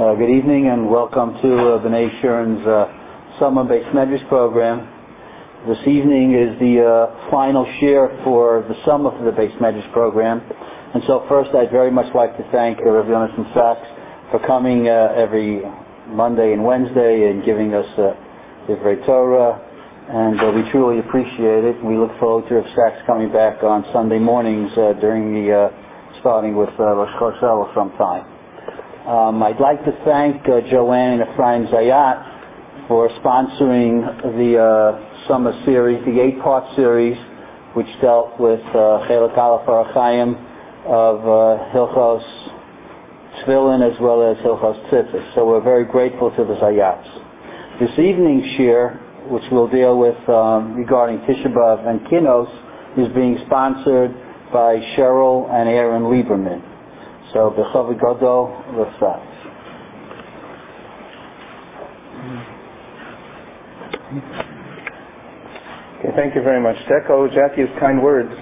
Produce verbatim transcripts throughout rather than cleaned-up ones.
Uh, good evening and welcome to uh, B'nai Shuren's uh, Summer Beis Medrash program. This evening is the uh, final share for the summer for the Beis Medrash program. And so first I'd very much like to thank uh, Rav Yonatan Sachs for coming uh, every Monday and Wednesday and giving us uh, Divrei Torah. And uh, we truly appreciate it. We look forward to Rav Sachs coming back on Sunday mornings uh, during the, uh, starting with uh, Rosh Chodesh sometime. Um, I'd like to thank uh, Joanne and Ephraim Zayat for sponsoring the uh, summer series, the eight-part series, which dealt with uh, Chelek Aleph Orach Chaim of uh, Hilchos Tefillin as well as Hilchos Tzitzis. So we're very grateful to the Zayats. This evening's shir, which we'll deal with um, regarding Tisha B'Av and Kinos, is being sponsored by Cheryl and Aaron Lieberman. So, B'Chavod Gadol, Rav Sachs. Okay, thank you very much. To echo Jackie's kind words,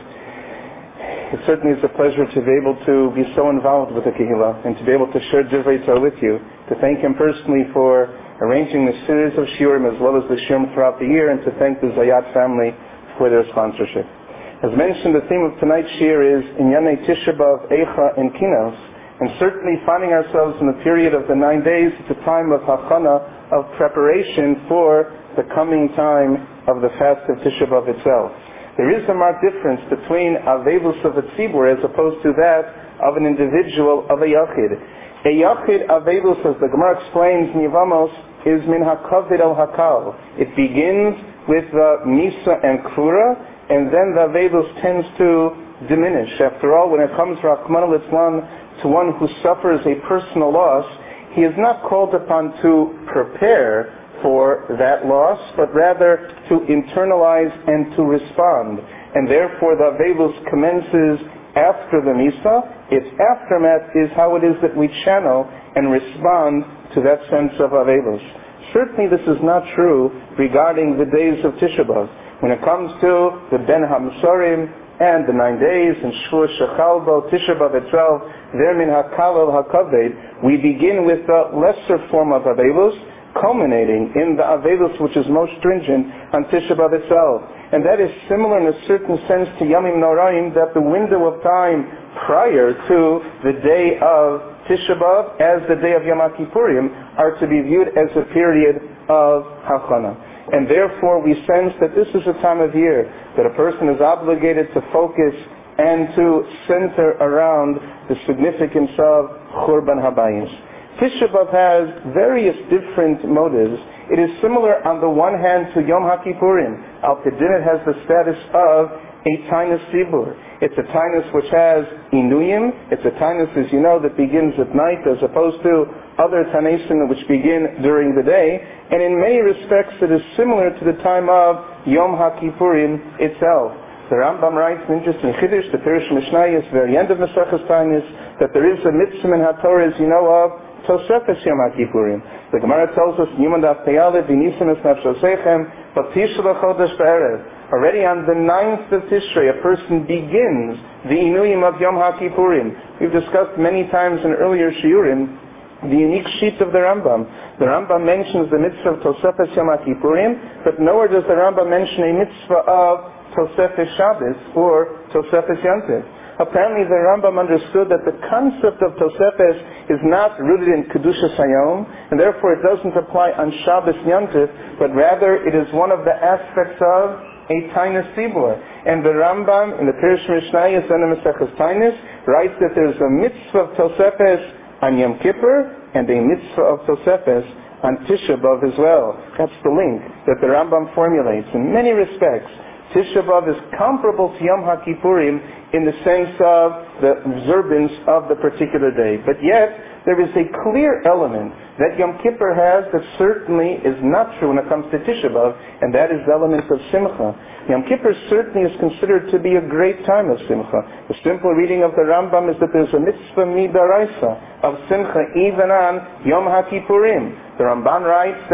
it certainly is a pleasure to be able to be so involved with the Kehillah and to be able to share Divrei Torah with you, to thank him personally for arranging the series of shiurim as well as the shiurim throughout the year, and to thank the Zayat family for their sponsorship. As mentioned, the theme of tonight's shiur is Inyanei Tisha B'Av, Eicha, and Kinos, and certainly finding ourselves in the period of the nine days, it's a time of Hachana, of preparation for the coming time of the fast of Tisha B'Av itself. There is a marked difference between Avevus of a Tzibur as opposed to that of an individual, of a Yachid. A Yachid Avevus, as the Gemara explains, Nivamos, is min hakavid al hakal. It begins with the Misa and Krura, and then the Avevus tends to diminish. After all, when it comes Rachmana litzlan to one who suffers a personal loss, he is not called upon to prepare for that loss, but rather to internalize and to respond. And therefore the Avevus commences after the Misa. Its aftermath is how it is that we channel and respond to that sense of Avevus. Certainly this is not true regarding the days of Tisha B'Av. When it comes to the Ben HaMasorim and the nine days and Shvuah Shechalbo, Tisha B'Av itself, there min hakal al hakaved, we begin with the lesser form of Avevus, culminating in the Avevus which is most stringent on Tisha B'Av itself. And that is similar in a certain sense to Yamim Noraim, that the window of time prior to the day of Tisha B'Av as the day of Yom Kippurim are to be viewed as a period of Hachana. And therefore we sense that this is a time of year that a person is obligated to focus and to center around the significance of Churban Habayis. Tisha B'Av has various different motives. It is similar on the one hand to Yom HaKippurim. Al Kedin, it has the status of a Tainus Tzibur. It's a Tainus which has Inuyim. It's a Tainus, as you know, that begins at night as opposed to other Tanesim which begin during the day. And in many respects it is similar to the time of Yom HaKippurim itself. The Rambam writes in interesting Chiddush, the Pirush Mishnayos, very end of Maseches Tainus, that there is a mitzvah in HaTorah, as you know of, Tosefes Yom HaKippurim. The Gemara tells us, Yuman daf Teyalev v'nisim es nafshosechem, v'tish l'chodesh b'erev. Already on the ninth of Tishrei, a person begins the Inuyim of Yom HaKippurim. We've discussed many times in earlier shiurim the unique sheet of the Rambam. The Rambam mentions the mitzvah of Tosefes Yom HaKippurim, but nowhere does the Rambam mention a mitzvah of Tosefes Shabbos or Tosefes Yantiv. Apparently the Rambam understood that the concept of Tosefes is not rooted in Kedushas Hayom, and therefore it doesn't apply on Shabbos Yantiv, but rather it is one of the aspects of a Tainus Tzibur. And the Rambam in the Pirush Mishnayos and the Maseches Tainus writes that there's a mitzvah of Tosefes on Yom Kippur and a mitzvah of Tosefes on Tisha B'Av as well. That's the link that the Rambam formulates. In many respects, Tisha B'Av is comparable to Yom HaKippurim in the sense of the observance of the particular day. But yet, there is a clear element that Yom Kippur has that certainly is not true when it comes to Tisha B'Av, and that is the element of Simcha. Yom Kippur certainly is considered to be a great time of Simcha. The simple reading of the Rambam is that there's a mitzvah midaraisa of Simcha even on Yom HaKippurim. The Ramban writes that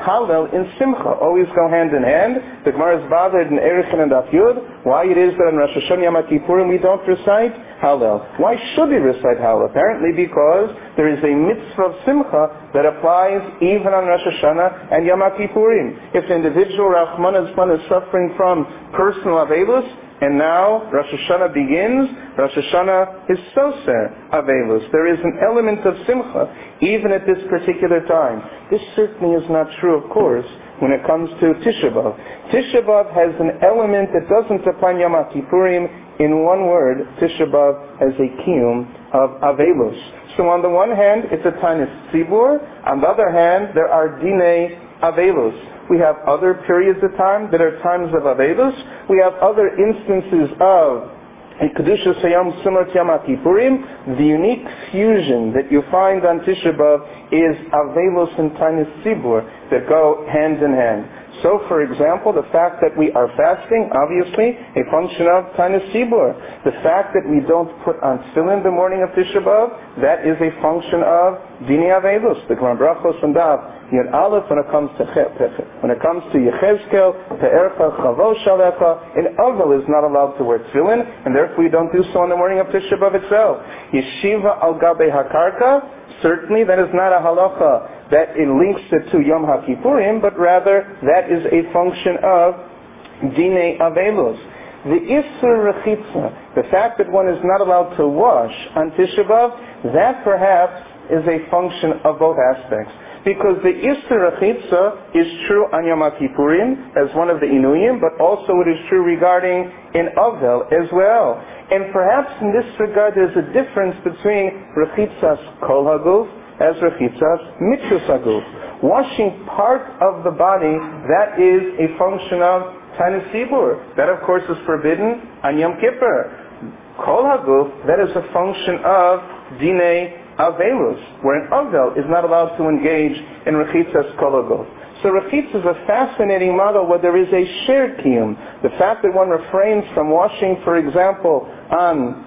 Hallel and Simcha always go hand in hand. The Gemara is bothered in Erechin and Daf Yud why it is that on Rosh Hashanah Yom Kippurim we don't recite Hallel. Why should we recite Hallel? Apparently because there is a mitzvah of Simcha that applies even on Rosh Hashanah and Yom Kippurim. If the individual Rahman is suffering from personal avelus, and now Rosh Hashanah begins, Rosh Hashanah is Soser Avelus. There is an element of Simcha, even at this particular time. This certainly is not true, of course, when it comes to Tisha B'Av. Tisha B'Av has an element that doesn't apply Yom Kippurim. In one word, Tisha B'Av has a kiyum of Avelus. So on the one hand, it's a Tanis Tzibur. On the other hand, there are Dinei Avelus. We have other periods of time that are times of Avelus. We have other instances of a Kedusha Sayam similar to Yom Kippurim. The unique fusion that you find on Tisha B'Av is Avelus and Tanis Tzibur that go hand in hand. So, for example, the fact that we are fasting, obviously, a function of Tanis Tzibur. The fact that we don't put on tefillin the morning of Tisha B'Av, that is a function of Dini Avelus. The Gemara Brachos and Dav Yud Aleph, when it comes to when it comes to Yechezkel, Pe'ercha Chavo Shalecha, an Avel is not allowed to wear tefillin, and therefore we don't do so on the morning of Tisha B'Av itself. Yeshiva al Gabe Hakarka, certainly that is not a halacha that it links it to Yom HaKippurim, but rather that is a function of Dinei Avelus. The Isur Rechitza, the fact that one is not allowed to wash on Tisha B'Av, that perhaps is a function of both aspects. Because the Isur Rechitza is true on Yom Kippurim as one of the Inuyim, but also it is true regarding in Avel as well. And perhaps in this regard there's a difference between Rechitzas Kol Haguf as Rechitzas Mitzvus Haguf. Washing part of the body, that is a function of Tanis Tzibur. That of course is forbidden on Yom Kippur. Kol Haguf, that is a function of Dinei Avelus, where an Avel is not allowed to engage in Rechitzas Kol Haguf. So Rechitza is a fascinating model where there is a shared kiyum. The fact that one refrains from washing, for example, on,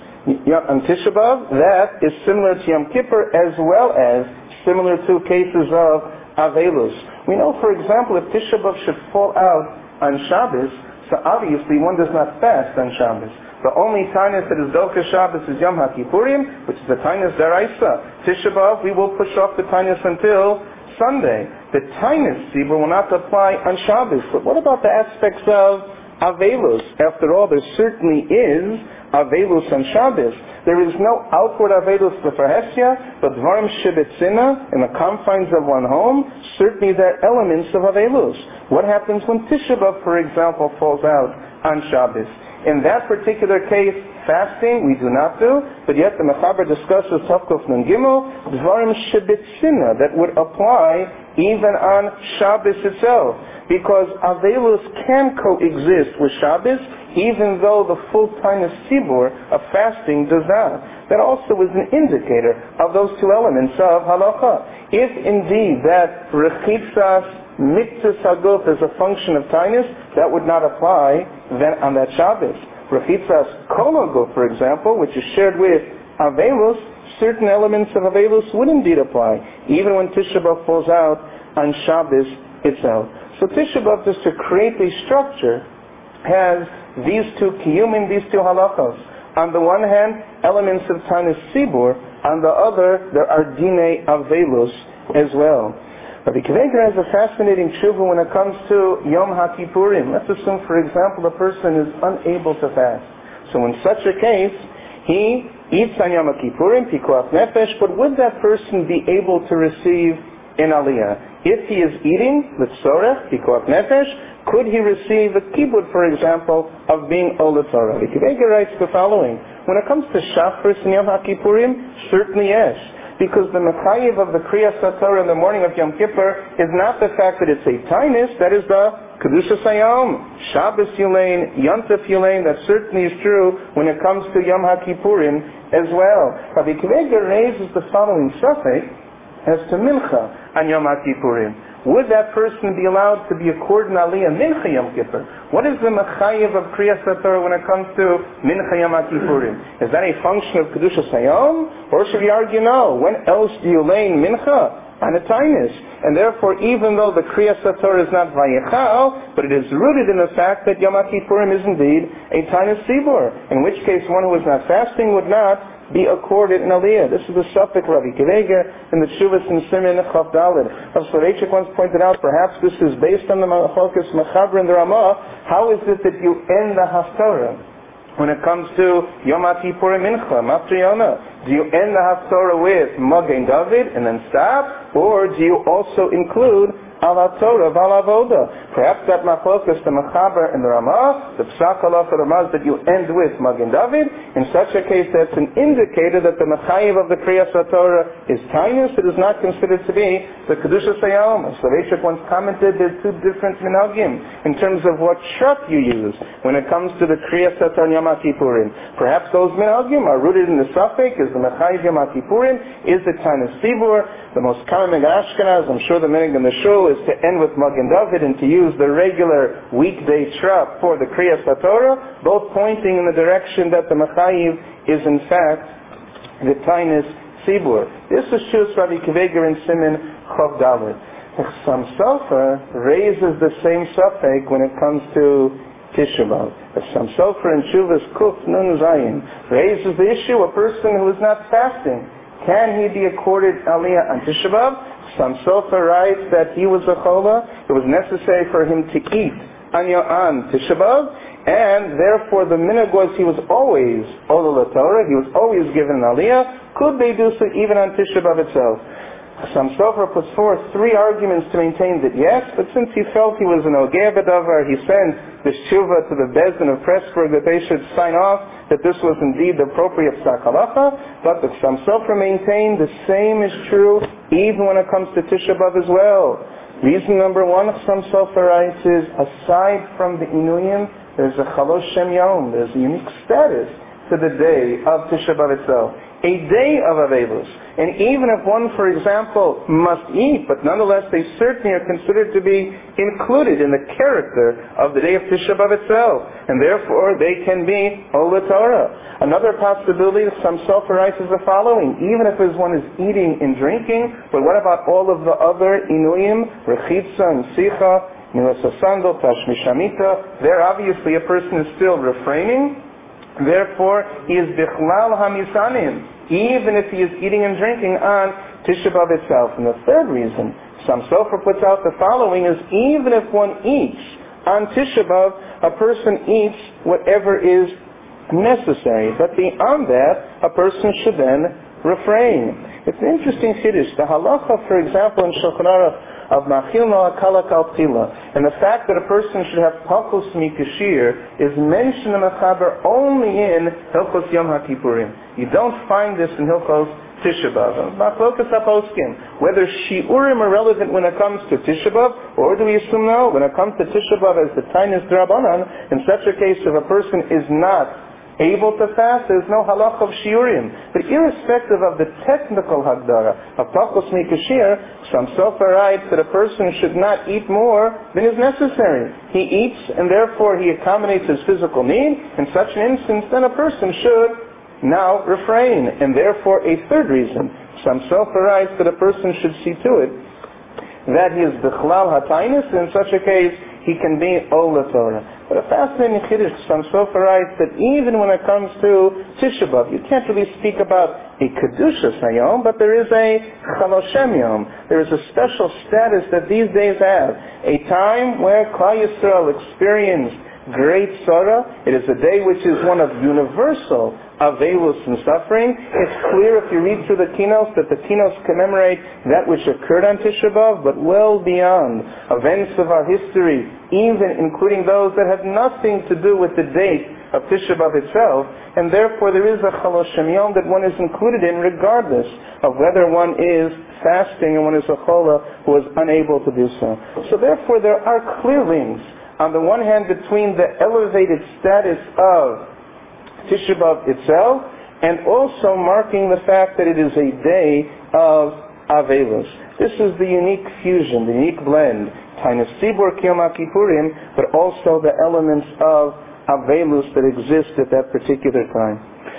on Tisha B'Av, that is similar to Yom Kippur as well as similar to cases of Avelus. We know, for example, if Tisha B'Av should fall out on Shabbos, so obviously one does not fast on Shabbos. The only Tainus that is Doka Shabbos is Yom HaKippurim, which is the Tainus Daraisa. Tisha B'Av, we will push off the Tainus until Sunday. The Tainus Tzibur will not apply on Shabbos. But what about the aspects of Avelus? After all, there certainly is Avelus on Shabbos. There is no outward Avelus Lefarhesia, but Dvarim Shebetzina, in the confines of one home, certainly there are elements of Avelus. What happens when Tisha B'Av, for example, falls out on Shabbos? In that particular case, fasting we do not do, but yet the Mechaber discusses Tavkuf Nun Gimel, Dvarim Shebetzina, that would apply even on Shabbos itself. Because Avelus can coexist with Shabbos, even though the full Tainus Tzibur of fasting does not. That also is an indicator of those two elements of halacha. If indeed that Rechitzas Mitzvus Haguf is a function of Tainus, that would not apply then on that Shabbos. Rechitzas Kol Haguf, for example, which is shared with Avelus, certain elements of Avelus would indeed apply, even when Tisha B'Av falls out on Shabbos itself. So Tisha B'Av, just to create a structure, has these two kiyumim, these two halachos. On the one hand, elements of Tanis Tzibur. On the other, there are Dinei Avelus as well. Rabbi Kiveger has a fascinating tshuva when it comes to Yom HaKippurim. Let's assume, for example, a person is unable to fast. So in such a case, he eats on Yom HaKippurim, Pikuach Nefesh, but would that person be able to receive in Aliyah? If he is eating, L'tzorech, Pikuach Nefesh, could he receive a kibbud, for example, of being Ola Torah? Rabbi Kiveger writes the following: when it comes to Shachris and Yom HaKippurim, certainly yes. Because the mechayiv of the Kriyas HaTorah in the morning of Yom Kippur is not the fact that it's a Tainus, that is the Kedusha Sayom, Shabbos Yulain, Yontif Yulain. That certainly is true when it comes to Yom HaKippurim as well. Rabbi Kiveger raises the following suffix as to Mincha on Yom HaKippurim. Would that person be allowed to be a Korban Aliyah Mincha Yom Kippur? What is the mechayiv of Kriyas HaTorah when it comes to Mincha Yom HaKippurim? Is that a function of Kedusha Sayom? Or should we argue no? When else do you lay Mincha? on a tainus. And therefore, even though the Kriyas HaTorah is not Vayechal, but it is rooted in the fact that Yom Kippurim is indeed a tainus tzibur, in which case one who is not fasting would not be accorded an aliyah. This is the Suffolk Rabbi Kiveger in the Shuvas and Simen Chav Daled. Rav Soloveitchik once pointed out, perhaps this is based on the Machlokes Mechaber and the Ramah. How is it that you end the Haftarah when it comes to Yom Kippurim Mincha, Mafter Yonah? Do you end the Haftarah with Magen David and then stop, or do you also include Al HaTorah, Val Avoda? Perhaps that Machlokes, the Mechaber and the Ramah, the Psak Halacha Ramah, that you end with Magen David. In such a case, that's an indicator that the Mechayiv of the Kriyas HaTorah is tainus. It is not considered to be the Kedushas Hayom. As Soloveitchik once commented, there's two different minhagim in terms of what shut you use when it comes to the Kriyas HaTorah Yom Kippurim. Perhaps those minhagim are rooted in the Suffolk, is the Mechayiv Yom Kippurim, is the tainus tzibur. The most common minhag Ashkenaz, I'm sure the minhag in the shul, is to end with Magen David and to use the regular weekday trap for the Kriyas HaTorah, both pointing in the direction that the Mechayiv is in fact the tainus tzibur. This is Shus Rabbi Kiveger in Simen Chav Daled. Some Sofer raises the same suffix when it comes to Tisha B'Av. Some Sofer in Shuvas Kuf Nun Zayin raises the issue, a person who is not fasting, can he be accorded aliyah on Tisha B'Av? Some Sofer writes that he was a chola. It was necessary for him to eat anya on Tisha B'Av, and therefore the minhag was he was always Ola Torah. He was always given an aliyah. Could they do so even on Tisha B'Av itself? Some Sofer puts forth three arguments to maintain that yes, but since he felt he was an Ogeh B'Davar, he sent the Shuvah to the Bezdin of Pressburg that they should sign off that this was indeed the appropriate Psak Halacha. But the some Sofer maintain the same is true even when it comes to Tisha B'Av as well. Reason number one, some Sofer writes, is aside from the Inuyim, there's a Chalosh Shem Yom, there's a unique status to the day of Tisha B'Av itself. A day of Avelus. And even if one, for example, must eat, but nonetheless they certainly are considered to be included in the character of the day of Tisha B'Av itself. And therefore they can be Ola Torah. Another possibility, some Sofer writes, is the following. Even if one is eating and drinking, but what about all of the other Inuyim, Rechitza and Sicha, Milasa Sandal, Tashmishamita? There obviously a person is still refraining. Therefore, he is Bichlal HaMisanim, even if he is eating and drinking on Tisha B'Av itself. And the third reason, some Sofer puts out the following, is even if one eats on Tisha B'Av, a person eats whatever is necessary. But beyond that, a person should then refrain. It's an interesting chiddush. The halacha, for example, in Shulchan Aruch, of Machil Noah Kalak Al Tila, and the fact that a person should have Pakus Mikashir is mentioned in the Chaber only in Hilchos Yom HaKippurim. You don't find this in Hilchos Tisha B'Av. Machlokas HaPoskim. Whether Shiurim are relevant when it comes to Tisha B'Av, or do we assume no? When it comes to Tisha B'Av as the Tainus D'Rabbanan, in such a case if a person is not able to fast, there is no halach of shiurim. But irrespective of the technical hagdara of Pachos Mikashir, some Sofer writes that a person should not eat more than is necessary. He eats and therefore he accommodates his physical need. In such an instance, then a person should now refrain. And therefore a third reason, some Sofer writes that a person should see to it that he is Bichlal HaTainus, in such a case he can be Ola Torah. But a fascinating chiddush, some Sofer writes that even when it comes to Tisha B'Av, you can't really speak about a Kedushas Hayom, but there is a Chaloshem Yom. There is a special status that these days have. A time where Klal Yisrael experienced great sorrow. It is a day which is one of universal avelus and suffering. It's clear if you read through the Kinos that the Kinos commemorate that which occurred on Tisha B'Av, but well beyond events of our history, even including those that have nothing to do with the date of Tisha B'Av itself, and therefore there is a Chaloshem Yom that one is included in regardless of whether one is fasting and one is a Chola who is unable to do so. So therefore there are clear links, on the one hand, between the elevated status of Tisha B'Av itself, and also marking the fact that it is a day of Avelus. This is the unique fusion, the unique blend, Tainus Tzibur Yom Kippurim, but also the elements of Avelus that exist at that particular time.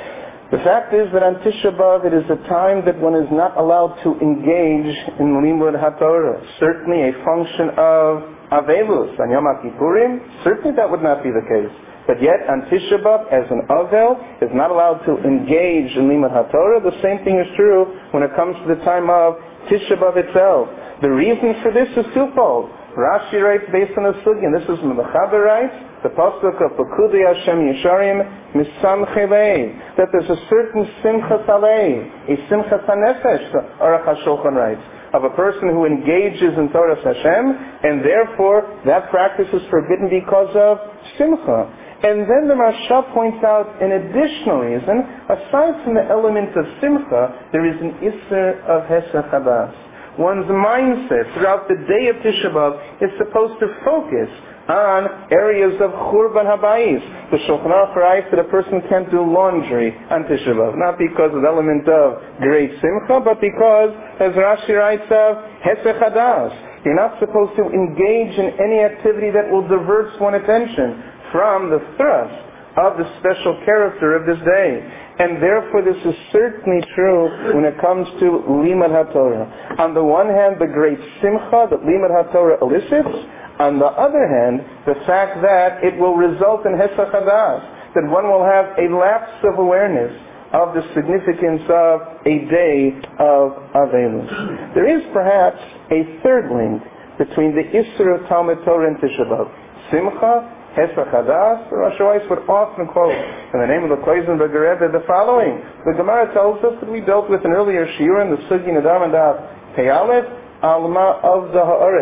The fact is that on Tisha B'Av it is a time that one is not allowed to engage in Limud HaTorah. Certainly a function of Avelus on Yom HaKippurim, certainly that would not be the case. But yet on Tisha B'Av, as an Avel, is not allowed to engage in Limud HaTorah. The same thing is true when it comes to the time of Tisha B'Av itself. The reason for this is twofold. Rashi writes based on the Sugi, and this is when the Mechaber writes, the pasuk of Pekudei Hashem Yesharim Misamchei Lei, that there's a certain Simchas Alei, a Simchas HaNefesh, Aruch HaShulchan writes, of a person who engages in Torah Hashem, and therefore that practice is forbidden because of Simcha. And then the Rasha points out an additional reason, aside from the element of Simcha, there is an Isser of Hesach Hadas. One's mindset throughout the day of Tisha B'Av is supposed to focus on areas of Churban Habayis. The Shulchan Aruch writes that a person can't do laundry on Tisha B'Av, not because of the element of great Simcha, but because, as Rashi writes, of Hesach Hadas. You're not supposed to engage in any activity that will divert one's attention from the thrust of the special character of this day. And therefore this is certainly true when it comes to Limud HaTorah. On the one hand, the great simcha that Limud HaTorah elicits. On the other hand, the fact that it will result in Hesach Hadas, that one will have a lapse of awareness of the significance of a day of Avelus. There is perhaps a third link between the Isser of Talmud Torah and Tisha B'Av. Simcha, Hesach Hadas, the Rosh Hashanah would often quote in the name of the Kloisenberger Rebbe the following. The Gemara tells us that we dealt with an earlier shiur in the Sugi Nadam and Daf Pei Aleph, Alma of the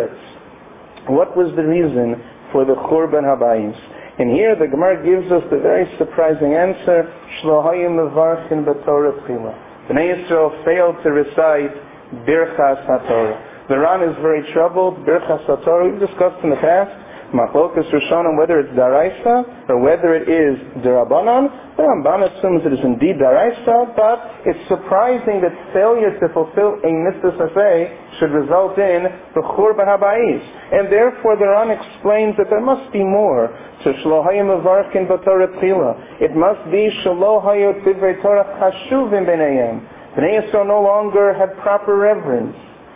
Haaretz. What was the reason for the Churban Habayis? And here the Gemara gives us the very surprising answer, Shlo hayim mevarchin b'Torah tchila. Bnei Yisrael failed to recite Birchas HaTorah. The Ran is very troubled. Birchas HaTorah, we've discussed in the past, Machlokas Rishonim, whether it's Daraisa or whether it is Derabanan. The Ramban assumes it is indeed Daraisa, but it's surprising that failure to fulfill a mitzvah saseh should result in the Churban Habayis. And therefore the Ran explains that there must be more to Shlo hayim mevarchin b'Torah tchila. It must be Shlo hayot divrei Torah chashuvim b'neihem. Bnei Yisrael no longer had proper reverence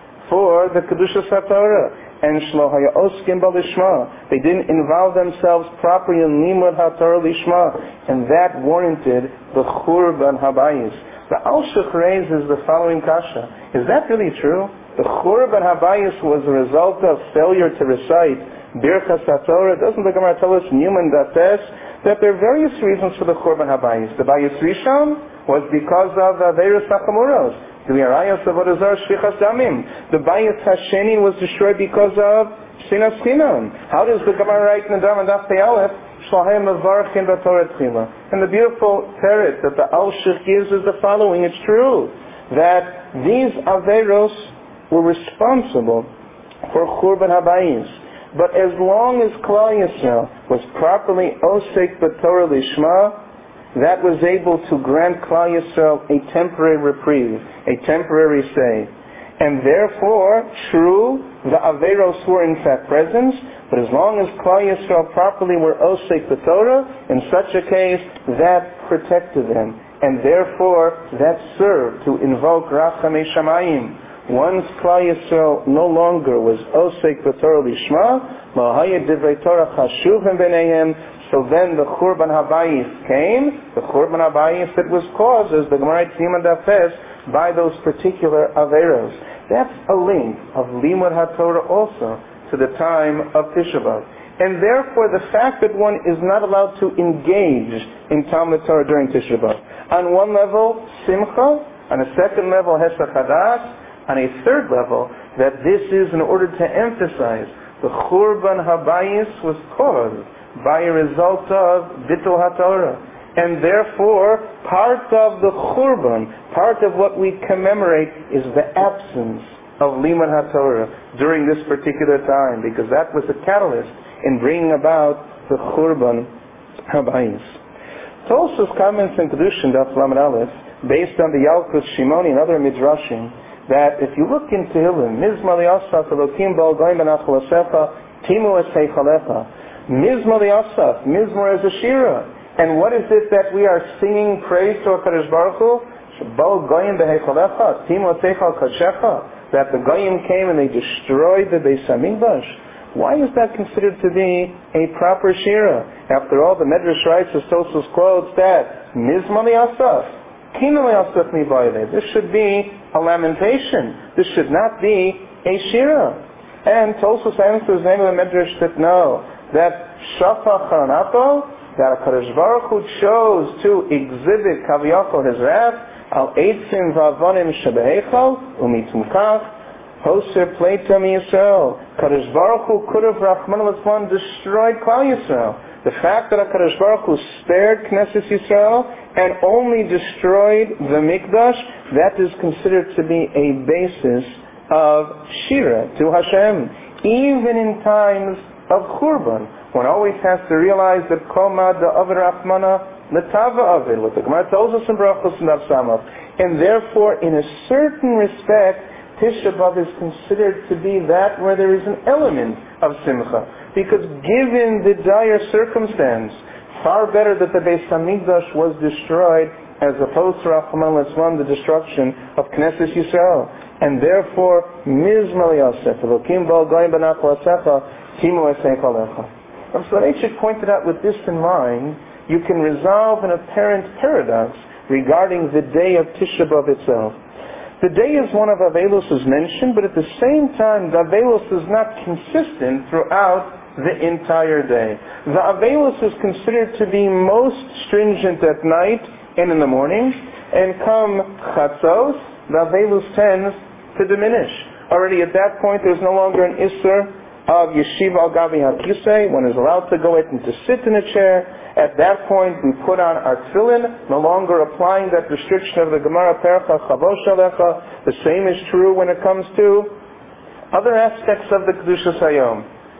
for the Kedushas HaTorah. And Shlo haya oskim b'lishma. They didn't involve themselves properly in Limud HaTorah lishma, and that warranted the Churban Habayis. The Alshich raises the following kasha: is that really true? The Churban Habayis was a result of failure to recite Birchas HaTorah. Doesn't the Gemara tell us in Yuman Dates that there are various reasons for the Churban Habayis? The Bayis Rishon was because of Aveirus HaChamuros. The Bayis Hasheni was destroyed because of Sinas Chinam. How does the Gemara write in the Dam and Daf Pei Aleph? And the beautiful teret that the Alshich gives is the following. It's true that these Averos were responsible for Churban Habayis. But as long as Klal Yisrael was properly Osek B'Torah Lishma, that was able to grant Klal Yisrael a temporary reprieve, a temporary say. And therefore, true, the Averos were in fact present, but as long as Klal Yisrael properly were Osek the Torah, in such a case, that protected them. And therefore, that served to invoke Rachamei Shamayim. Once Klal Yisrael no longer was Osek the Torah Lishma, Lahayat Divrei Torah Chashuvim B'neihem, so then the Churban Habayis came, the Churban Habayis that was caused, as the Gemara Tzimah Dafes, by those particular Averos. That's a link of Limud HaTorah also to the time of Tisha B'Av. And therefore the fact that one is not allowed to engage in Talmud Torah during Tisha B'Av. On one level, Simcha, on a second level, Hesach Hadas, on a third level, that this is in order to emphasize the Churban Habayis was caused by a result of Bittul HaTorah. And therefore, part of the Churban, part of what we commemorate is the absence of Limud HaTorah during this particular time, because that was a catalyst in bringing about the Churban Habayis. Tosfos comments in Kedushin Daf Lamed Aleph, based on the Yalkut Shimoni and other Midrashim, that if you look in Tehillim, Mizmor Li'asaf Elokim Ba'al Goyim Benachol Asecha Timu Es Heichalecha, Mizmor Li'asaf, Mizmor as a Shira, And what is it that we are singing praise to HaKadosh Baruch Hu? That the Goyim came and they destroyed the Beis HaMikdash. Why is that considered to be a proper shira? After all, the Medrash writes, as Tosfos quotes, that Mizmor Asaf, Kinoi Asaf Mibayle. This should be a lamentation. This should not be a shira. And Tosfos answers the name of the Medrash that no, that Shafach Hanato, that HaKadosh Baruch Hu chose to exhibit Kaviyachol his wrath, al eitzim va'avonim shebeheichal umitumkach Hoser Pleta Yisrael. Kadosh Baruch Hu could have, Rahman al destroyed Klal Yisrael. The fact that HaKadosh Baruch Hu spared Knesset Yisrael and only destroyed the Mikdash, that is considered to be a basis of Shira to Hashem. Even in times of Churban, one always has to realize that Koma the Avid Rahmana Letava Avid, what the Gemara tells us in Brachos and Avsamach. And therefore, in a certain respect, Tisha B'Av is considered to be that where there is an element of Simcha. Because given the dire circumstance, far better that the Beis HaMikdash was destroyed as opposed to Rachman Litzman, the destruction of Knesset Yisrael. And therefore, Mizmor Yosef, Elokim B'al Goyim B'nach L'Asecha, Timu Eseich Alecha. Rav Soloveitchik pointed out, with this in mind, you can resolve an apparent paradox regarding the day of Tisha B'Av itself. The day is one of Avelus as mentioned, but at the same time, the Avelus is not consistent throughout the entire day. The Avelus is considered to be most stringent at night and in the morning, and come Chatzos, the Avelus tends to diminish. Already at that point, there's no longer an Isser of Yeshiva al Gabi HaKisei. One is allowed to go in and to sit in a chair. At that point, we put on our tefillin, no longer applying that restriction of the Gemara Percha Chavosh Alecha. The same is true when it comes to other aspects of the Kedushas Hayom.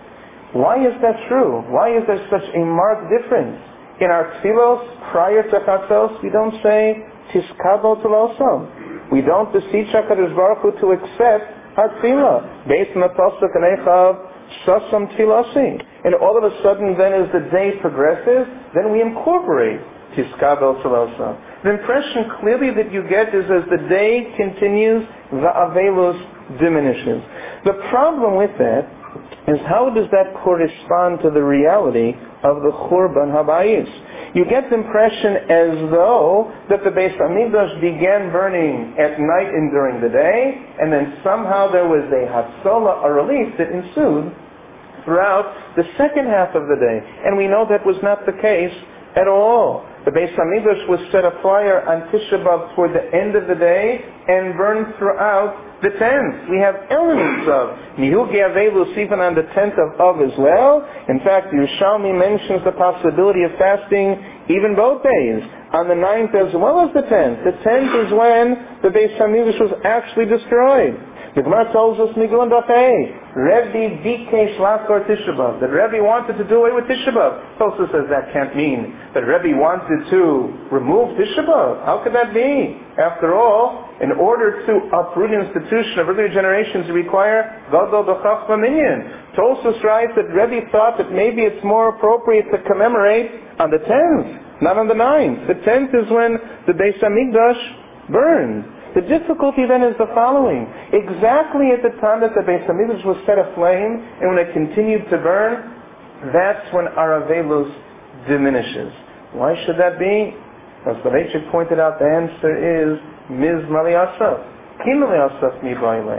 Why is that true? Why is there such a marked difference? In our tefillos prior to Chatzos, we don't say Tiskabo Tolosom. We don't beseech HaKadosh Baruch Hu to accept our tefillah based on the Pasuk and Echav Sasam Tilasi. And all of a sudden then as the day progresses, then we incorporate Tiskabel Tolosa. The impression clearly that you get is as the day continues, the Avelus diminishes. The problem with that is how does that correspond to the reality of the Churban Habayis? You get the impression as though that the Beis HaMikdash began burning at night and during the day, and then somehow there was a Hatzola, a relief that ensued throughout the second half of the day. And we know that was not the case at all. The Beis HaMikdash was set afire on Tisha B'Av toward the end of the day and burned throughout the tenth. We have elements of Nihugi Avelus even on the tenth of Av as well. In fact, Yerushalmi mentions the possibility of fasting even both days, on the ninth as well as the tenth. The tenth is when the Beis HaMikdash was actually destroyed. The Gemara tells us, Migul and Dafei, Rebbe Bikesh Lakor Tisha B'Av, that Rebbe wanted to do away with Tisha B'Av. Tosfos says that can't mean that Rebbe wanted to remove Tisha B'Av. How could that be? After all, in order to uproot an institution of earlier generations, you require Gadol B'Chachma Minyan. Tosfos writes that Rebbe thought that maybe it's more appropriate to commemorate on the tenth, not on the ninth. The tenth is when the Beis HaMikdash burned. The difficulty then is the following. Exactly at the time that the Beis HaMikdash was set aflame and when it continued to burn, that's when our Avelus diminishes. Why should that be? As Soloveitchik pointed out, the answer is Mizmor Asaf. Kinoi Asaf Mibayle.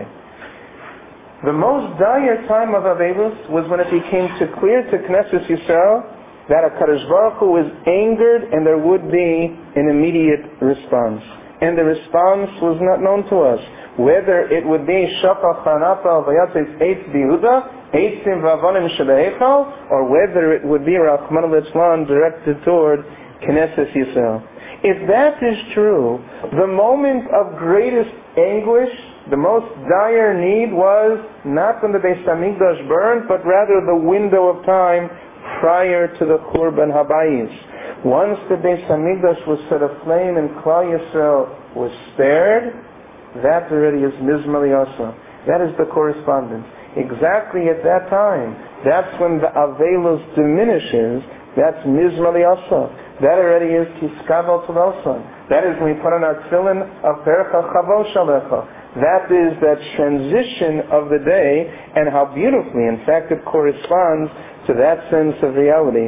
The most dire time of Avelus was when it became too clear to Knesset Yisrael that HaKadosh Baruch Hu was angered and there would be an immediate response. And the response was not known to us. Whether it would be Shafach Hanapal Vayatzis Eitz Bihuda, Eitzim Vavonim Shebehechal, or whether it would be Rahman al directed toward Knesset Yisrael. If that is true, the moment of greatest anguish, the most dire need was not when the Beis HaMikdash burned, but rather the window of time prior to the Churban Habayis. Once the Beis HaMikdash was set aflame and Klal Yisrael was spared, that already is Mizmor Asaf. That is the correspondence. Exactly at that time, that's when the Avelus diminishes. That's Mizmor Asaf. That already is Kiskabel Tavosan. That is when we put on our tefillin of Percha Chavosh Alecha. That is that transition of the day, and how beautifully, in fact, it corresponds to that sense of reality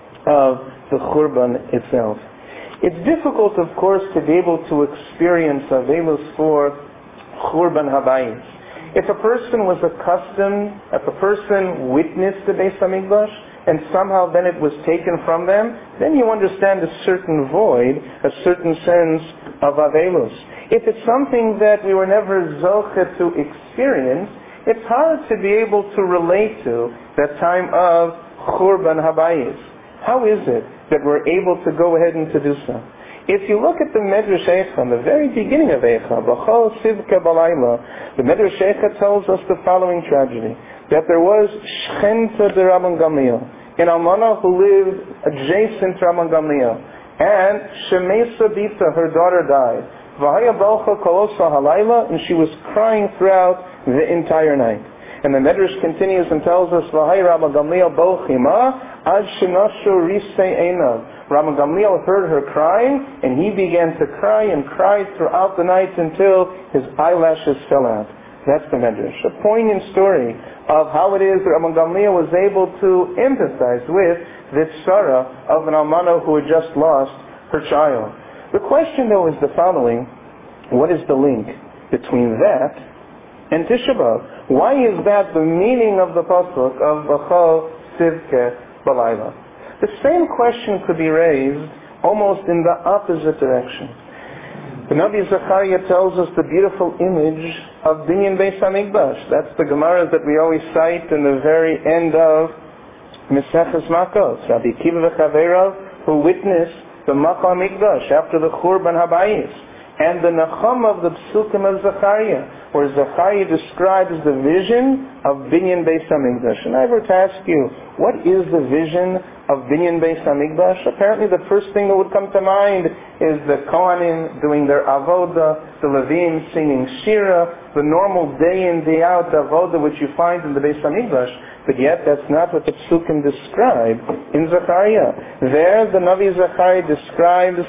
of the Churban itself. It's difficult, of course, to be able to experience Avelus for Churban Habayis. If a person was accustomed, if a person witnessed the Beis Hamikdash, and somehow then it was taken from them, then you understand a certain void, a certain sense of Avelus. If it's something that we were never zoche to experience, it's hard to be able to relate to that time of Churban Habayis. How is it that we're able to go ahead and to do so? If you look at the Medrash Eicha, the very beginning of Eicha, B'chol Sivka Balayla, the Medrash Eicha tells us the following tragedy, that there was Shchenta de Rabban Gamliel, an almana who lived adjacent to Rabban Gamliel, and Shemesa Bita, her daughter, died. V'haya Balcha Kolosa Halayla, and she was crying throughout the entire night. And the Medrash continues and tells us, V'haya Rabban Gamliel Bochima, Ad Shenashu Risei Einav. Rabban Gamliel heard her crying, and he began to cry and cried throughout the night until his eyelashes fell out. That's the Medrash. A poignant story of how it is that Rabban Gamliel was able to empathize with the tzara of an almana who had just lost her child. The question, though, is the following. What is the link between that and Tisha B'Av? Why is that the meaning of the pasuk of B'chol Sivke Balayla? The same question could be raised almost in the opposite direction. The Navi Zechariah tells us the beautiful image of Binyan Beis Hamikdash. That's the Gemara that we always cite in the very end of Meseches Makos. Rabbi Kiva v'Chaverav, who witnessed the Makah Hamikdash after the Churban Habayis, and the Nacham of the Psukim of Zechariah, where Zechariah describes the vision of Binyan Beis Hamikdash. And I were to ask you, what is the vision of Binyan Beis Hamikdash? Apparently the first thing that would come to mind is the Kohanim doing their avoda, the Levim singing shira, the normal day in, day out avoda which you find in the Beis Hamikdash. But yet that's not what the Psukim describe in Zechariah. There the Navi Zechariah describes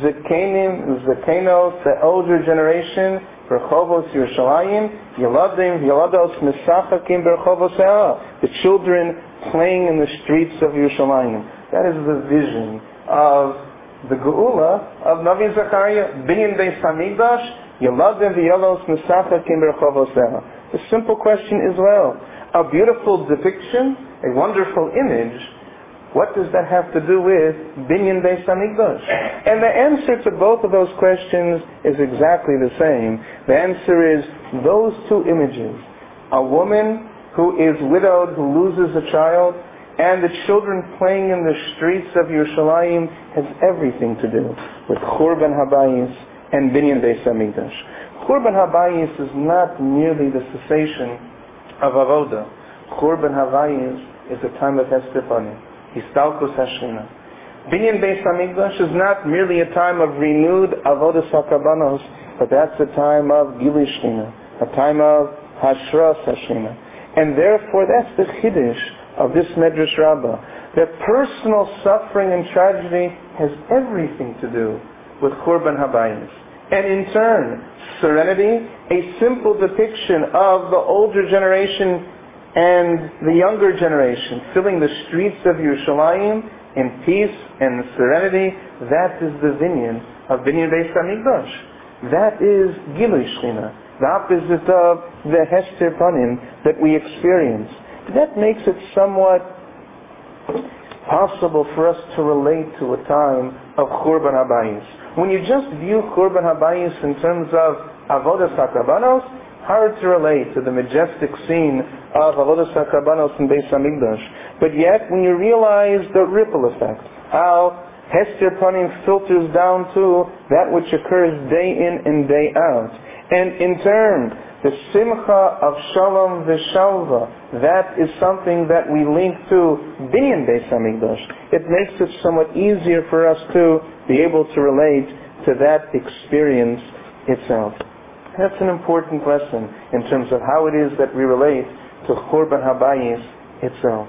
Zekenim, Zekenos, the older generation, Berchovos Yerushalayim, Yeladim, Yelados Mesachakim Berchovos E'ah, the children playing in the streets of Yerushalayim. That is the vision of the Geula of Navi Zechariah, Binyan Beis Hamikdash, Yeladim, Yelados Mesachakim Berchovos E'ah. The simple question is, well, a beautiful depiction, a wonderful image, what does that have to do with Binyan Beis Hamikdash? And the answer to both of those questions is exactly the same. The answer is those two images. A woman who is widowed, who loses a child, and the children playing in the streets of Yerushalayim has everything to do with Churban Habayis and Binyan Beis Hamikdash. Churban Habayis is not merely the cessation of Avoda. Churban Habayis is a time of Hester Panim. Histalkus Hashchina. Binyan Beis Hamikdash is not merely a time of renewed Avodas HaKabanos, but that's a time of Gilui Shchina, a time of Hashras Hashchina. And therefore that's the Chiddush of this Medrash Rabbah, that personal suffering and tragedy has everything to do with Churban Habayis. And in turn, serenity, a simple depiction of the older generation and the younger generation filling the streets of Yerushalayim in peace and serenity. That is the vinyan of Binyan Beis Hamikdash. That is Gilui Shchina, the opposite of the Hester Panim that we experience. That makes it somewhat possible for us to relate to a time of Churban Habayis. When you just view Churban Habayis in terms of Avodas HaKabanos, hard to relate to the majestic scene of Avodas HaKabanos in Beis Hamikdash. But yet, when you realize the ripple effect, how Hester Panim filters down to that which occurs day in and day out, and in turn, the Simcha of Shalom V'Shalva, that is something that we link to Binyan Beis Hamikdash. It makes it somewhat easier for us to be able to relate to that experience itself. That's an important lesson in terms of how it is that we relate to Churban Habayis itself.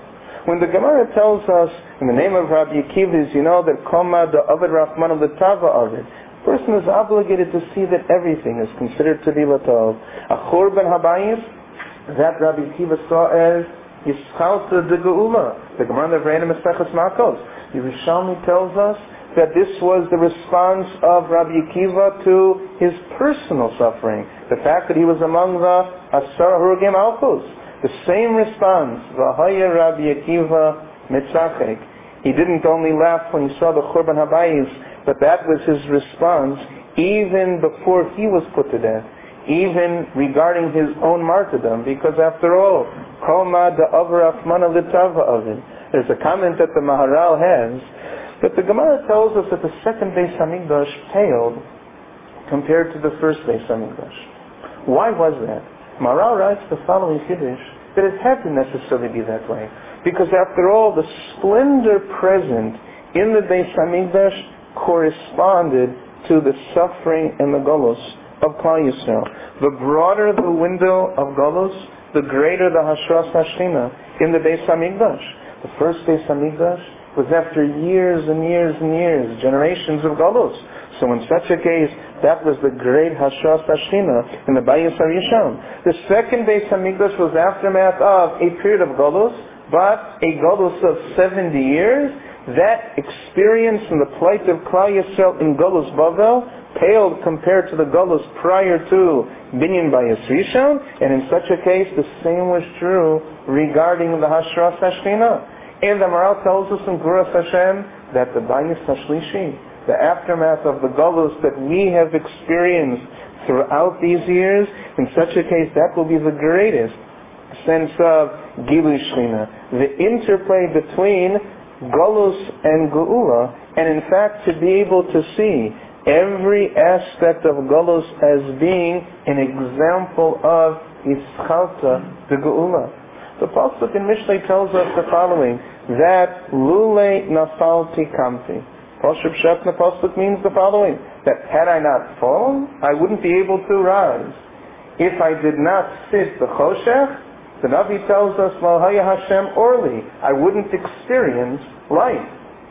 When the Gemara tells us, in the name of Rabbi Akiva, you know that Koma the Ovid Rachmana L'Tava Ovid, a person is obligated to see that everything is considered to be Latov. A Churban Habayis, that Rabbi Akiva saw as Yischalta de Geula. The Gemara of Reina Maseches Makos. Yerushalmi tells us that this was the response of Rabbi Akiva to his personal suffering. The fact that he was among the Asar Hurugim Alkos. The same response, V'haya Rabbi Akiva Mitzachek. He didn't only laugh when he saw the Churban Habayis, but that was his response even before he was put to death, even regarding his own martyrdom, because after all, Koma da Avrafmana Litava Ovid. There's a comment that the Maharal has, that the Gemara tells us that the second Beis Hamikdash paled compared to the first Beis Hamikdash. Why was that? Maharal writes the following Kiddush, that it had to necessarily be that way. Because after all, the splendor present in the Beis Hamikdash corresponded to the suffering and the Golos of Klal Yisrael. The broader the window of Golos, the greater the Hashras Hashchina in the Beis Hamikdash. The first Beis Hamikdash was after years and years and years, generations of Golos. So in such a case, that was the great Hashras Hashchina in the Bayis HaRishon. The second Beis Hamikdash was aftermath of a period of Golos, but a Golos of seventy years. That experience in the plight of Klal Yisrael in Golos Bavel paled compared to the Golos prior to Binyan Bayis Rishon, and in such a case, the same was true regarding the Hashras Hashchina. And the Maharal tells us in Guras Hashem that the Bayis Hashlishi, the aftermath of the Golos that we have experienced throughout these years, in such a case, that will be the greatest sense of Gilui Shechina, the interplay between Golus and Geula, and in fact to be able to see every aspect of Golus as being an example of Yischalta de Geula. The Pasuk in Mishlei tells us the following, that Lule Nafalti Kamti. Pasuk Shepna Pasuk means the following, that had I not fallen, I wouldn't be able to rise. If I did not sit the Choshech, the Navi tells us, Malhaya Hashem Orli, I wouldn't experience life.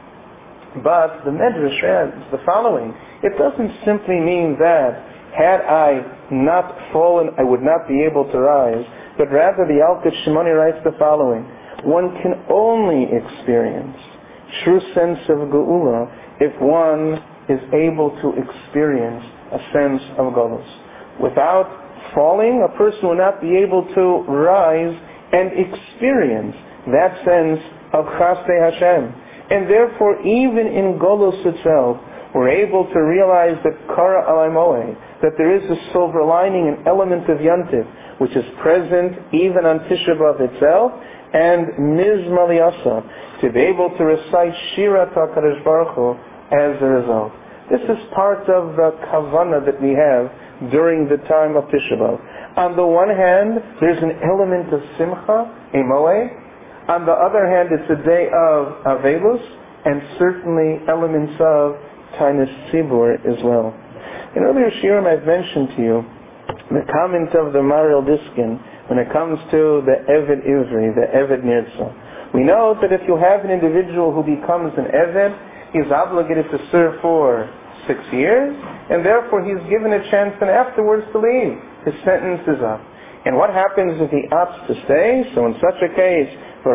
But the Medrash adds the following, it doesn't simply mean that had I not fallen, I would not be able to rise, but rather the Alkut Shimoni writes the following, one can only experience true sense of Geula if one is able to experience a sense of Golos. Without falling, a person will not be able to rise and experience that sense of Chasdei Hashem. And therefore, even in Golos itself, we're able to realize that Kara Alai Moed, that there is a silver lining, an element of Yantiv, which is present even on Tisha B'Av itself, and Mizmor L'Yasa, to be able to recite Shirat HaKadosh Baruch Hu as a result. This is part of the Kavanah that we have during the time of Tisha B'Av. On the one hand, there's an element of Simcha, a Moed. On the other hand, it's a day of Avelus, and certainly elements of Tainus Tzibur as well. In earlier shiurim I've mentioned to you the comment of the Maharil Diskin when it comes to the Eved Ivri, the Eved Nirtza. We know that if you have an individual who becomes an Eved, he's obligated to serve for six years, and therefore he's given a chance then afterwards to leave. His sentence is up. And what happens if he opts to stay? So in such a case, in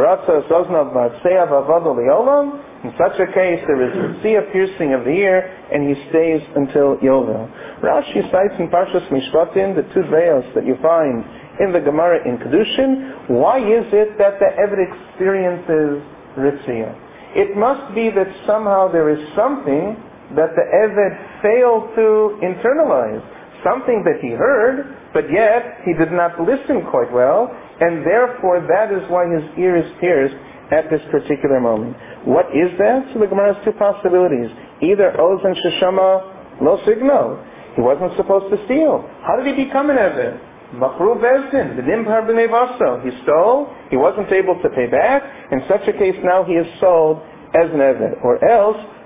such a case, there is a sea of piercing of the ear, and he stays until Yovel. Rashi cites in Parshas Mishpatim the two veils that you find in the Gemara in Kedushin. Why is it that the Eved experiences Ritziyah? It must be that somehow there is something that the Eved failed to internalize, something that he heard, but yet he did not listen quite well, and therefore that is why his ear is pierced at this particular moment. What is that? So the Gemara has two possibilities. Either Ozen Sheshama Lo Signo, he wasn't supposed to steal. How did he become an Eved? Machru Bezdin, the Nimhar B'nei Vaso. He stole, he wasn't able to pay back. In such a case now he is sold as an Eved. Or else,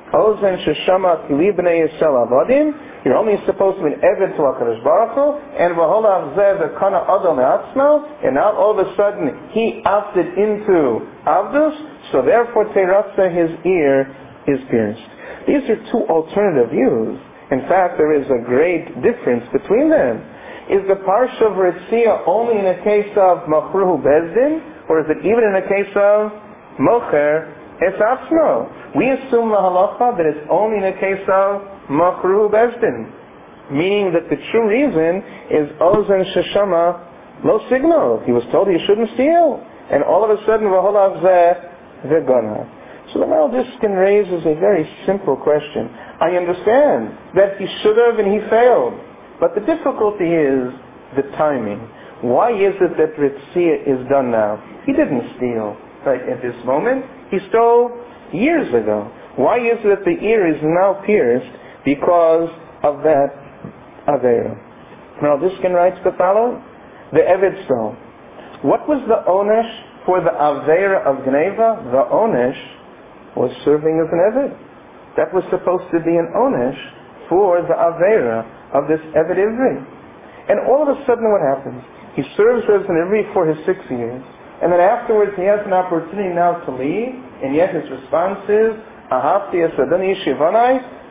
Ozen sheshama kili b'nei Yisrael avodim. You're only supposed to be an Eved to HaKadosh Baruch Hu, and v'holav zeh v'kana adol me'atzmo, and now all of a sudden he opted into Avdus, so therefore Terasa, his ear is pierced. These are two alternative views. In fact, there is a great difference between them. Is the Parsha of Ritzia only in a case of Machruhu Bezdin, or is it even in a case of Mocher Es Atzmo? We assume the halacha that it's only in a case of Machruhu Bezdin, meaning that the true reason is Ozen Sheshama Lo Signo. He was told he shouldn't steal, and all of a sudden V'holav Zeh V'gana. So the Maral Diskin raises a very simple question. I understand that he should have and he failed, but the difficulty is the timing. Why is it that Ritzia is done now? He didn't steal right at this moment. He stole years ago. Why is it that the ear is now pierced? Because of that Avera. Now Diskin writes the following. The Eved stole. What was the onesh for the Avera of Gneva? The onesh was serving as an Eved. That was supposed to be an onesh for the Avera of this Eved Ivri. And all of a sudden what happens? He serves as an Ivri for his six years, and then afterwards he has an opportunity now to leave, and yet his response is, Ahavti es Adoni Shivanai,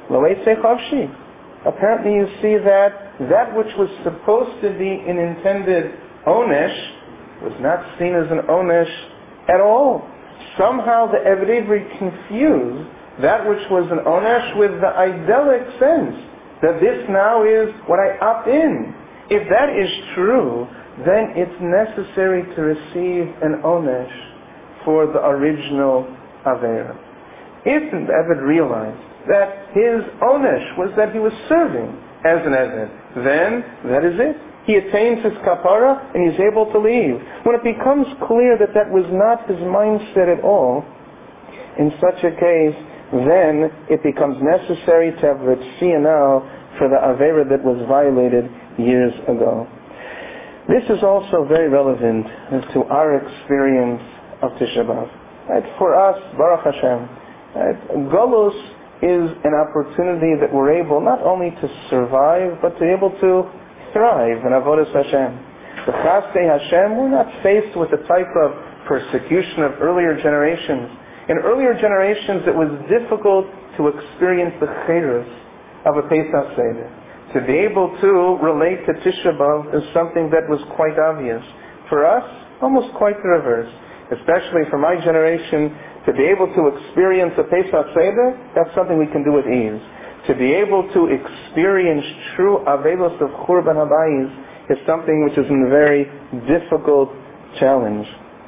apparently you see that that which was supposed to be an intended onesh was not seen as an onesh at all. Somehow the Eved Ivri confused that which was an onesh with the idyllic sense that this now is what I opt in. If that is true, then it's necessary to receive an onesh for the original Avera. If the Eved realized that his onesh was that he was serving as an Eved, then that is it. He attains his kapara and he's able to leave. When it becomes clear that that was not his mindset at all, in such a case, then it becomes necessary to have Ritzia now for the Avera that was violated years ago. This is also very relevant to our experience of Tisha B'Av. Right? For us, Baruch Hashem, right? Golus is an opportunity that we're able not only to survive, but to be able to thrive in Avodas Hashem. The Chasdei Hashem, we're not faced with the type of persecution of earlier generations. In earlier generations, it was difficult to experience the chedus of a Pesach Seder. To be able to relate to Tisha B'Av is something that was quite obvious. For us, almost quite the reverse. Especially for my generation, to be able to experience a Pesach Seder, that's something we can do with ease. To be able to experience true Avelos of Churban Habayis is something which is a very difficult challenge.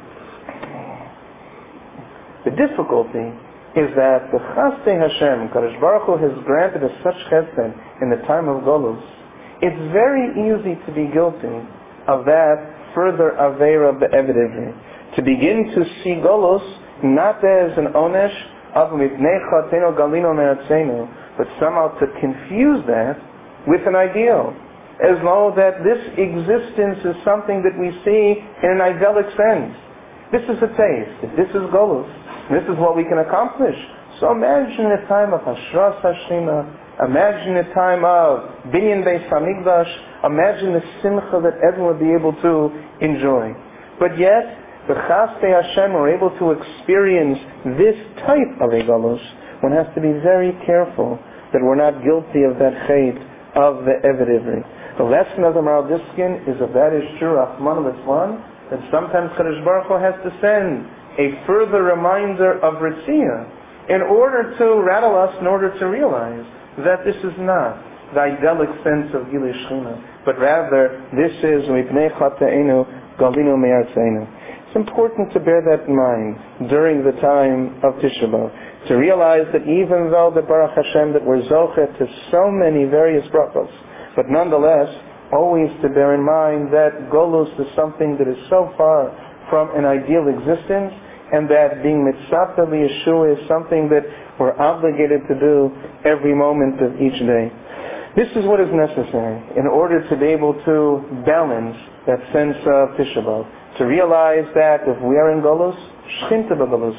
The difficulty is that the Chasdei Hashem, Kadosh Baruch Hu, has granted us such chesed in the time of Golus. It's very easy to be guilty of that further Avera Be'eved Ivri. To begin to see Golus not as an onesh of mipnei chatenu galino me'atzenu, but somehow to confuse that with an ideal, as though that this existence is something that we see in an idyllic sense. This is a taste. This is Golus. This is what we can accomplish. So imagine a time of Hashras Hashema. Imagine a time of Binyan Beis Hamikdash. Imagine the simcha that everyone will be able to enjoy. But yet, the Chasdei Hashem are able to experience this type of a Golus. One has to be very careful that we're not guilty of that chait of the Eved Ivri. The lesson of the Maral Diskin is if that is true, Rahman al-Islam, that sometimes Kadosh Baruch Hu has to send a further reminder of Ritzia in order to rattle us, in order to realize that this is not the idyllic sense of Gilui Shechina, but rather this is Mipnei Chatenu Galinu Me'artzeinu. It's important to bear that in mind during the time of Tisha B'Av, to realize that even though the Baruch Hashem that we're zochet to so many various brachos, but nonetheless always to bear in mind that Golus is something that is so far from an ideal existence, and that being mitzvah Yeshua is something that we're obligated to do every moment of each day. This is what is necessary in order to be able to balance that sense of Tisha B'Av. To realize that if we are in Golus, Shchinta B'Galusa,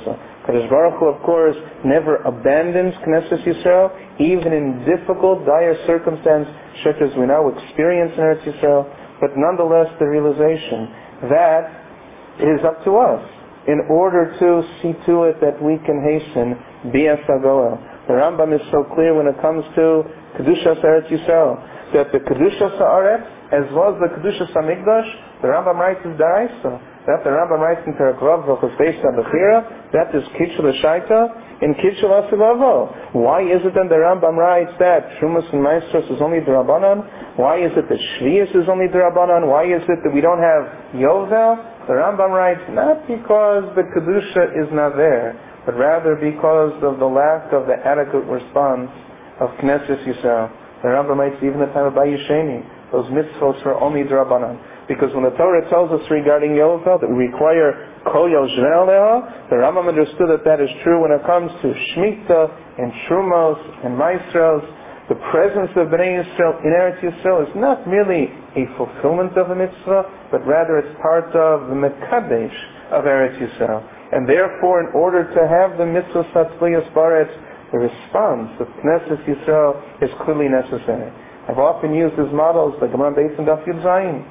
Kadosh Baruch Hu, of course, never abandons Knesset Yisrael, even in difficult, dire circumstances, such as we now experience in Eretz Yisrael. But nonetheless, the realization that it is up to us in order to see to it that we can hasten Bias HaGoel. The Rambam is so clear when it comes to Kedushas Eretz Yisrael, that the Kedushas Haaretz, as well as the Kedushas HaMikdash, the Rambam writes is Da'isa. That the Rambam writes in Perek Vav, V'chos Beis HaBechira, that is Kitchel Shaita in Kitchel Asilavo. Why is it then the Rambam writes that Shumas and Maestros is only D'Rabbanan? Why is it that Shvius is only D'Rabbanan? Why is it that we don't have Yovel? The Rambam writes, not because the Kedusha is not there, but rather because of the lack of the adequate response of Knesset Yisrael. The Rambam writes, even the time of Bayisheni, those mitzvos are only D'Rabbanan. Because when the Torah tells us regarding Yovel that we require Kol Yoshvel Leha, the Rambam understood that that is true when it comes to Shemitah and Trumos and Maestros. The presence of Bnei Yisrael in Eretz Yisrael is not merely a fulfillment of a mitzvah, but rather it's part of the Mekadesh of Eretz Yisrael. And therefore, in order to have the mitzvah Satzliyas Baretz, the response of Knesset Yisrael is clearly necessary. I've often used as models the Gemara Beis and Daf Yud Zayin.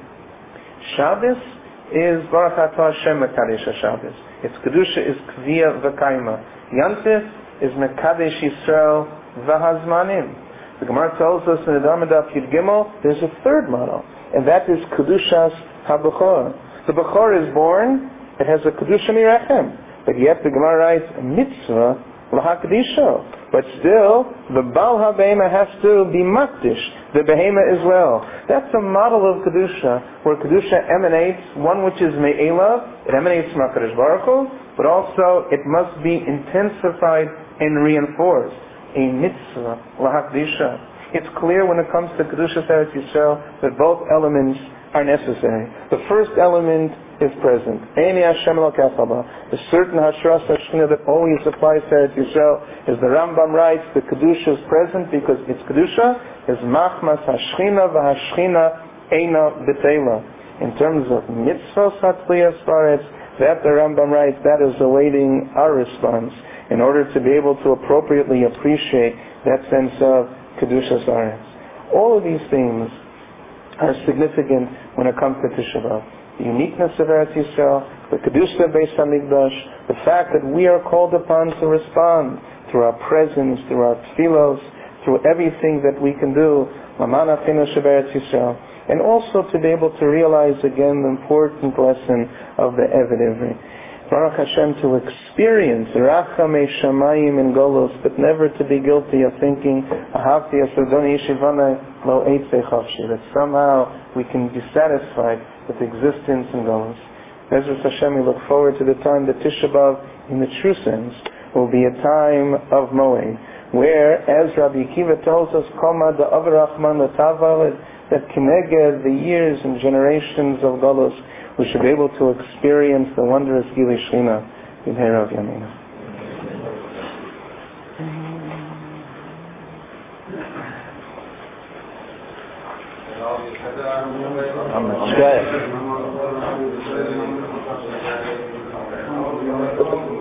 Shabbos is Baruch Atah Hashem Mekadesh HaShabbos. Its Kedusha is Kviyah V'Kaima. Yantif is Mekadesh Yisrael V'Hazmanim. The Gemara tells us in the Dhamma Daf Yud Gimel, there's a third model, and that is Kedushas HaBechor. The Bechor is born, it has a Kedusha Mirechem, but yet the Gemara writes, a mitzvah L'HaKadisho. But still, the Baal HaBehema has to be Makdish, the Behema as well. That's a model of Kedusha, where Kedusha emanates, one which is Me'ela, it emanates from HaKadosh Baruch Hu, but also it must be intensified and reinforced. A mitzvah, L'HaKadisha. It's clear when it comes to Kedusha Eretz Yisrael that both elements are necessary. The first element is present. Eini Hashem Elokechaba. The certain Hashras Hashchina that always applies to Eretz Yisrael, as the Rambam writes, the Kedusha is present because its Kedusha is Machmas Hashchina v'Hashchina Eina B'Teila. In terms of Mitzvah Satzliyas Baretz, that the Rambam writes, that is awaiting our response in order to be able to appropriately appreciate that sense of Kedusha Baretz. All of these things are significant when it comes to Tisha B'Av. The uniqueness of Eretz Yisrael, the Kedusha Beis HaMikdash, the fact that we are called upon to respond through our presence, through our tefillos, through everything that we can do, Laman Achinu Sheberetz Yisrael, and also to be able to realize again the important lesson of the Eved Ivri. Baruch Hashem, to experience Rachamei Shamayim in Golos, but never to be guilty of thinking Ahavti Asardoni Yeshivana Lo Eitzei Chavshi, that somehow we can be satisfied with existence in Golos. Bezras Hashem, we look forward to the time that Tisha B'Av, in the true sense, will be a time of Moed, where, as Rabbi Akiva tells us, Koma da Avrachman Latavalet, that Kineged, the years and generations of Golos, we should be able to experience the wondrous Gili Shechina in Herav Yamina. Amen.